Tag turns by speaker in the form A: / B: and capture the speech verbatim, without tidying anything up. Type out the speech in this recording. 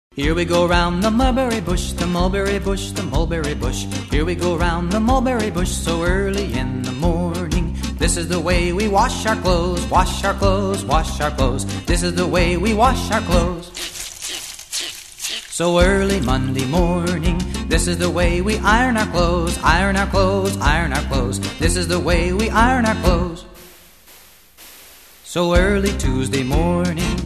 A: Here we go round the mulberry bush, the mulberry bush, the mulberry bush. Here we go round the mulberry bush so early in the morning. This is the way we wash our clothes, wash our clothes, wash our clothes. This is the way we wash our clothes. So early Monday morning, this is the way we iron our clothes, iron our clothes, iron our clothes. This is the way we iron our clothes. So early Tuesday morning,